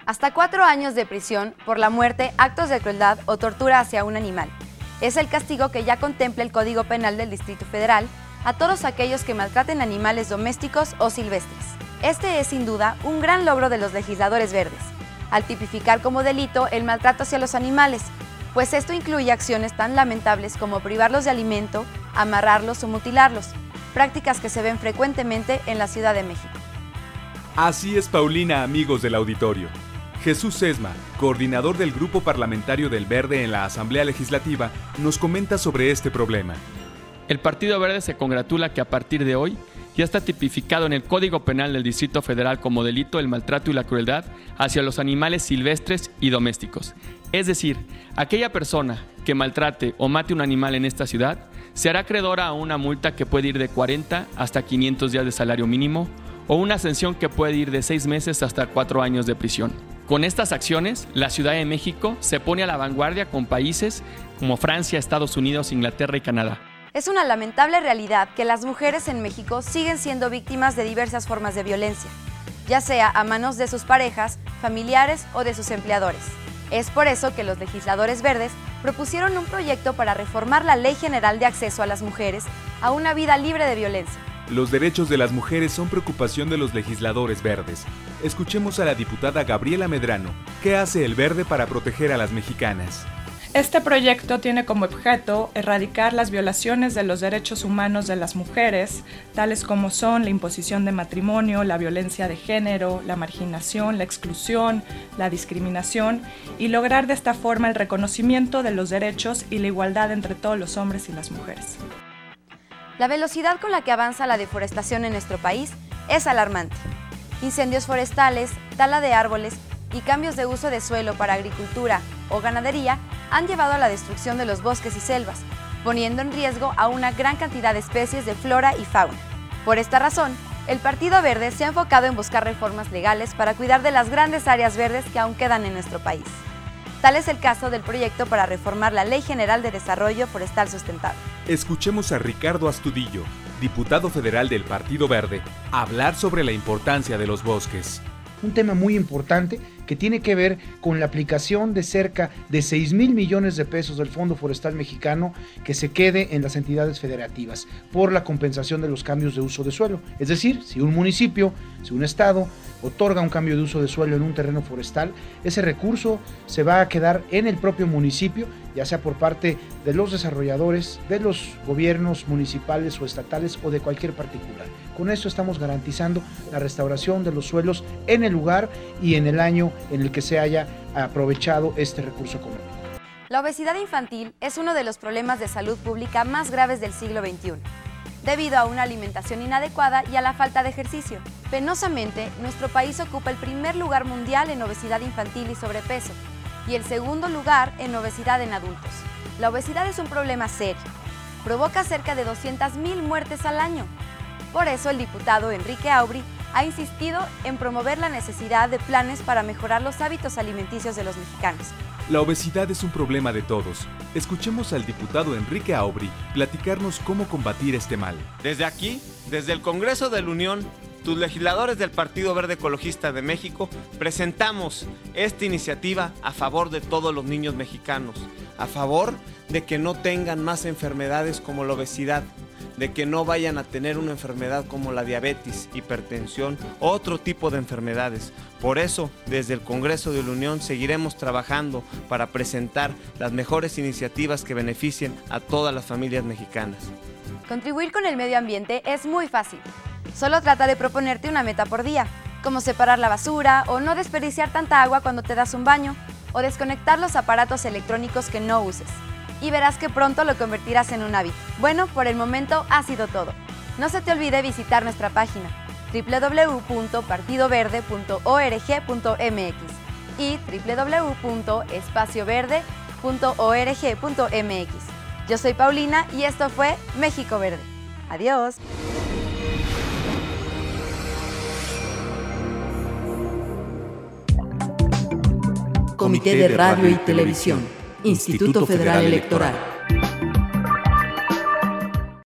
Hasta 4 años de prisión por la muerte, actos de crueldad o tortura hacia un animal. Es el castigo que ya contempla el Código Penal del Distrito Federal a todos aquellos que maltraten animales domésticos o silvestres. Este es sin duda un gran logro de los legisladores verdes, al tipificar como delito el maltrato hacia los animales, pues esto incluye acciones tan lamentables como privarlos de alimento, amarrarlos o mutilarlos, prácticas que se ven frecuentemente en la Ciudad de México. Así es, Paulina, amigos del auditorio. Jesús Sesma, coordinador del Grupo Parlamentario del Verde en la Asamblea Legislativa, nos comenta sobre este problema. El Partido Verde se congratula que a partir de hoy ya está tipificado en el Código Penal del Distrito Federal como delito el maltrato y la crueldad hacia los animales silvestres y domésticos. Es decir, aquella persona que maltrate o mate un animal en esta ciudad se hará acreedora a una multa que puede ir de 40 hasta 500 días de salario mínimo o una sanción que puede ir de 6 meses hasta 4 años de prisión. Con estas acciones, la Ciudad de México se pone a la vanguardia con países como Francia, Estados Unidos, Inglaterra y Canadá. Es una lamentable realidad que las mujeres en México siguen siendo víctimas de diversas formas de violencia, ya sea a manos de sus parejas, familiares o de sus empleadores. Es por eso que los legisladores verdes propusieron un proyecto para reformar la Ley General de Acceso a las Mujeres a una vida libre de violencia. Los derechos de las mujeres son preocupación de los legisladores verdes. Escuchemos a la diputada Gabriela Medrano. ¿Qué hace el Verde para proteger a las mexicanas? Este proyecto tiene como objeto erradicar las violaciones de los derechos humanos de las mujeres, tales como son la imposición de matrimonio, la violencia de género, la marginación, la exclusión, la discriminación, y lograr de esta forma el reconocimiento de los derechos y la igualdad entre todos los hombres y las mujeres. La velocidad con la que avanza la deforestación en nuestro país es alarmante. Incendios forestales, tala de árboles y cambios de uso de suelo para agricultura o ganadería han llevado a la destrucción de los bosques y selvas, poniendo en riesgo a una gran cantidad de especies de flora y fauna. Por esta razón, el Partido Verde se ha enfocado en buscar reformas legales para cuidar de las grandes áreas verdes que aún quedan en nuestro país. Tal es el caso del proyecto para reformar la Ley General de Desarrollo Forestal Sustentable. Escuchemos a Ricardo Astudillo, diputado federal del Partido Verde, hablar sobre la importancia de los bosques. Un tema muy importante que tiene que ver con la aplicación de cerca de 6,000 millones de pesos del Fondo Forestal Mexicano que se quede en las entidades federativas por la compensación de los cambios de uso de suelo. Es decir, si un municipio, si un estado otorga un cambio de uso de suelo en un terreno forestal, ese recurso se va a quedar en el propio municipio, ya sea por parte de los desarrolladores, de los gobiernos municipales o estatales o de cualquier particular. Con esto estamos garantizando la restauración de los suelos en el lugar y en el año en el que se haya aprovechado este recurso económico. La obesidad infantil es uno de los problemas de salud pública más graves del siglo XXI, debido a una alimentación inadecuada y a la falta de ejercicio. Penosamente, nuestro país ocupa el primer lugar mundial en obesidad infantil y sobrepeso, y el segundo lugar en obesidad en adultos. La obesidad es un problema serio. Provoca cerca de 200,000 muertes al año. Por eso el diputado Enrique Aubry ha insistido en promover la necesidad de planes para mejorar los hábitos alimenticios de los mexicanos. La obesidad es un problema de todos. Escuchemos al diputado Enrique Aubry platicarnos cómo combatir este mal. Desde aquí, desde el Congreso de la Unión, tus legisladores del Partido Verde Ecologista de México presentamos esta iniciativa a favor de todos los niños mexicanos, a favor de que no tengan más enfermedades como la obesidad, de que no vayan a tener una enfermedad como la diabetes, hipertensión o otro tipo de enfermedades. Por eso, desde el Congreso de la Unión seguiremos trabajando para presentar las mejores iniciativas que beneficien a todas las familias mexicanas. Contribuir con el medio ambiente es muy fácil. Solo trata de proponerte una meta por día, como separar la basura o no desperdiciar tanta agua cuando te das un baño, o desconectar los aparatos electrónicos que no uses. Y verás que pronto lo convertirás en un hábito. Bueno, por el momento ha sido todo. No se te olvide visitar nuestra página www.partidoverde.org.mx y www.espacioverde.org.mx. Yo soy Paulina y esto fue México Verde. Adiós. Comité de Radio y Televisión, Instituto Federal Electoral.